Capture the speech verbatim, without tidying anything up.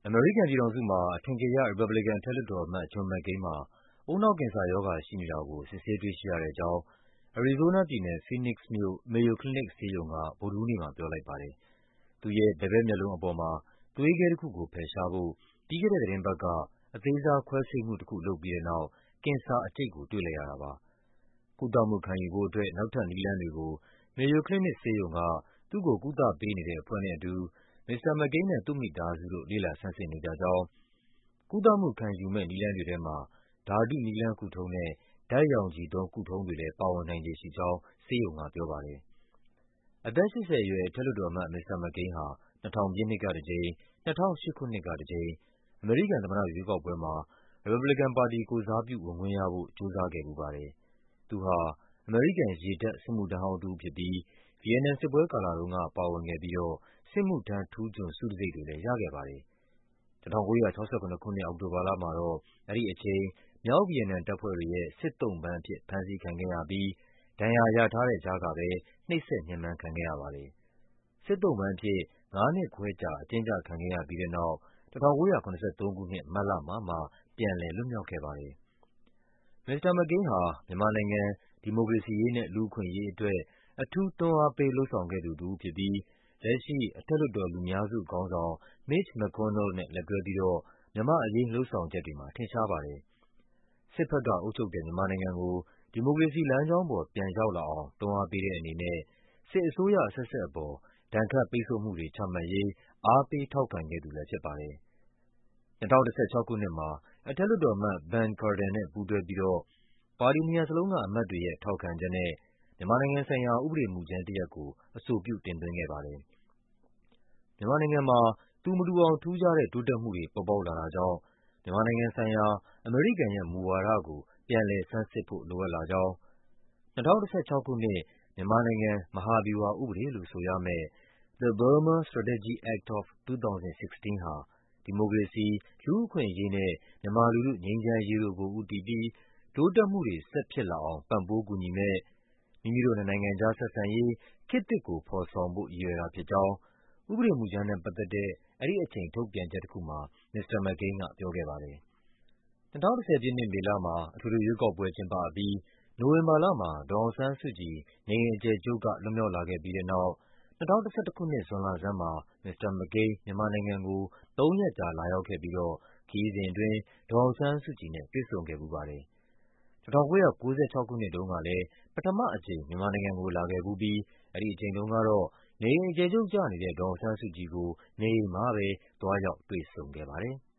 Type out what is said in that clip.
အမေရိကန်ပြည်ထောင်စုမှာအထင်ကရ ရီပတ်ဘလီကန်အထက်လွှတ်တော်အမတ် John McCain မှာ ဦးနှောက်ကင်ဆာရောဂါရှိနေတာကို စစ်ဆေးတွေ့ရှိရတဲ့အကြောင်း အရီဇိုးနားပြည်နယ်၊ Phoenix မြို့၊ Mayo Clinic ဆေးရုံက ဗုဒ္ဓဟူးနေ့မှာ ပြောလိုက်ပါတယ်။ သူ့ရဲ့ ဘယ်ဘက်မျက်လုံးအပေါ်မှာ သွေးခဲတခုကိုဖယ်ရှားဖို့ ပြီးခဲ့တဲ့သီတင်းပတ်က အသေးစားခွဲစိတ်မှုတခု လုပ်ပြီးတဲ့နောက် ကင်ဆာအကျိတ်ကို တွေ့လိုက်ရတာပါ။ ကုသမှုခံယူဖို့အတွက် နောက်ထပ်နည်းလမ်းတွေကို Mayo Clinic ဆေးရုံက သူ့ကိုကုသပေးနေတဲ့အဖွဲ့နဲ့အတူ မစ္စတာ McCain နဲ့ သူ့မိသားစုတို့ လေ့လာဆန်းစစ်နေကြကြောင်း၊ ကုသမှုခံယူမယ့် နည်းလမ်းတွေထဲမှာ ဓာတုနည်းလမ်းကုထုံးနဲ့ ဓာတ်ရောင်ခြည်သုံး ကုထုံးတွေလည်း ပါဝင်နိုင်ခြေရှိကြောင်း ဆေးရုံကပြောပါတယ်။ အသက် ၈၀ အရွယ် အထက်လွှတ်တော်အမတ် မစ္စတာ McCain ဟာ ၂၀၀၀ ပြည့်နှစ်ကတကြိမ်၊ ၂၀၀၈ ခုနှစ်ကတကြိမ် အမေရိကန်သမ္မတရွေးကောက်ပွဲမှာ ရီပတ်ဘလီကန်ပါတီ ကိုယ်စားပြုဝင်ခွင့်ရဖို့ ကြိုးစားခဲ့ဖူးပါတယ်။ သူဟာ အမေရိကန် ရေတပ် စစ်မှုထမ်းဟောင်းတဦးဖြစ်ပြီး ဗီယက်နမ်စစ်ပွဲကာလတုန်းက ပါဝင်ခဲ့ပြီးတော့ စစ်မှုထမ်းထူးချွန်ဆုတံဆိပ်တွေလည်း ရခဲ့ပါတယ်။ ၁၉၆၇ ခုနှစ်၊ အောက်တိုဘာလမှာတော့ အဲဒီအချိန် မြောက်ဗီယက်နမ်တပ်ဖွဲ့တွေရဲ့ စစ်သုံ့ပန်းအဖြစ် ဖမ်းဆီးခံခဲ့ရပြီး ဒဏ်ရာရထားတဲ့ကြားကပဲ နှိပ်စက်ညှဉ်းပန်းခံခဲ့ရပါတယ်။ စစ်သုံ့ပန်းအဖြစ် ငါးနှစ်ခွဲကြာ အကျဉ်းကျခံခဲ့ရပြီးတဲ့နောက် ၁၉၇၃ ခုနှစ် မတ်လမှာမှ ပြန်လည်လွတ်မြောက်ခဲ့ပါတယ်။ မစ္စတာ McCain ဟာ မြန်မာနိုင်ငံ ဒီမိုကရေစီရေးနဲ့ လူ့အခွင့်အရေးအတွက် အထူးတွန်းအားပေး လုပ်ဆောင်ခဲ့သူတဦးဖြစ်ပြီး လက်ရှိ အထက်လွှတ်တော် လူများစုခေါင်းဆောင် Mitch McConnell နဲ့ လက်တွဲပြီးတော့ မြန်မာ့အရေး လုပ်ဆောင်ချက်တွေမှာ ထင်ရှားပါတယ်။ စစ်ဘက်က အုပ်ချုပ်တဲ့ မြန်မာနိုင်ငံကို ဒီမိုကရေစီလမ်းကြောင်းပေါ် ပြန်ရောက်လာအောင် တွန်းအားပေးတဲ့အနေနဲ့ စစ်အစိုးရအဆက်ဆက်အပေါ် ဒဏ်ခတ်ပိတ်ဆို့မှုတွေ ချမှတ်ရေး အားပေးထောက်ခံခဲ့သူလည်း ဖြစ်ပါတယ်။ ၂၀၁၆ ခုနှစ်မှာ အထက်လွှတ်တော်အမတ် Ben Cardin နဲ့ ပူးတွဲပြီးတော့ ပါတီနှစ်ရပ်လုံးက အမတ်တွေရဲ့ ထောက်ခံချက်နဲ့ မြန်မာနိုင်ငံဆိုင်ရာ ဥပဒေမူကြမ်းတရပ်ကို အဆိုပြုတင်သွင်းခဲ့ပါတယ်။ မြန်မာနိုင်ငံမှာ သူမတူအောင် ထူးခြားတဲ့ တိုးတက်မှုတွေ ပေါ်ပေါက်လာတာကြောင့် မြန်မာနိုင်ငံဆိုင်ရာ အမေရိကန်ရဲ့မူဝါဒကို ပြန်လည်ဆန်းစစ်ဖို့ လိုအပ်လာကြောင်း၊ ၂၀၁၆ ခုနှစ် မြန်မာနိုင်ငံ မဟာဗျူဟာဥပဒေလို့ဆိုရမယ့် The Burma Strategy Act of ၂၀၁၆ ဟာ ဒီမိုကရေစီ၊ လူ့အခွင့်အရေးနဲ့ မြန်မာလူထု ငြိမ်းချမ်းရေးတို့ကို ဦးတည်ပြီး တိုးတက်မှုတွေ ဆက်ဖြစ်လာအောင် ပံ့ပိုးကူညီမယ့်၊ မိမိတို့နှစ်နိုင်ငံကြားဆက်ဆံရေး ခေတ်သစ်ကိုဖော်ဆောင်ဖို့ ရည်ရွယ်တာဖြစ်ကြောင်း ဥပဒေမူကြမ်းနဲ့ပတ်သက်တဲ့ အဲဒီအချိန် ထုတ်ပြန်ချက်တခုမှာ မစ္စတာ McCain က ပြောခဲ့ပါတယ်။ ၂၀၁၀ ပြည့်နှစ် မေလမှာ အထွေထွေရွေးကောက်ပွဲ ကျင်းပအပြီး နိုဝင်ဘာလမှာ ဒေါ်အောင်ဆန်းစုကြည် နေအိမ်အကျယ်ချုပ်က လွတ်မြောက်လာခဲ့ပြီးတဲ့နောက် ၂၀၁၁ ခုနှစ် ဇွန်လဆန်းမှာ မစ္စတာ McCain မြန်မာနိုင်ငံကို သုံးရက်ကြာ လာရောက်ခဲ့ပြီးတော့ ခရီးစဉ်အတွင်း ဒေါ်အောင်ဆန်းစုကြည်နဲ့ တွေ့ဆုံခဲ့ဖူးပါတယ်။ ၁၉၉၆ ခုနှစ်တုန်းကလည်း ပထမအကြိမ် မြန်မာနိုင်ငံကို လာခဲ့ဖူးပြီး အဲဒီအချိန်တုန်းကတော့ နေအိမ်အကျယ်ချုပ်ကျနေတဲ့ ဒေါ်အောင်ဆန်းစုကြည်ကို နေအိမ်မှာပဲ သွားရောက်တွေ့ဆုံခဲ့ပါတယ်။